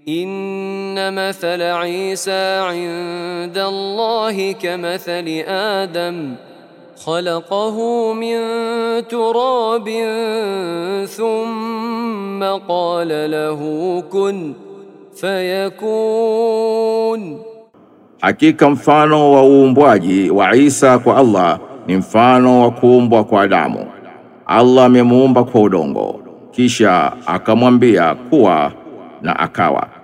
إن مثل عيسى عند الله كمثل آدم خلقه من تراب ثم قال له كن فيكون. Hakika mfano wa uumbwaji wa Isa kwa Allah ni mfano wa kuumbwa kwa Adamu. Allah amemuumba kwa udongo, kisha akamwambia kuwa, na akawa.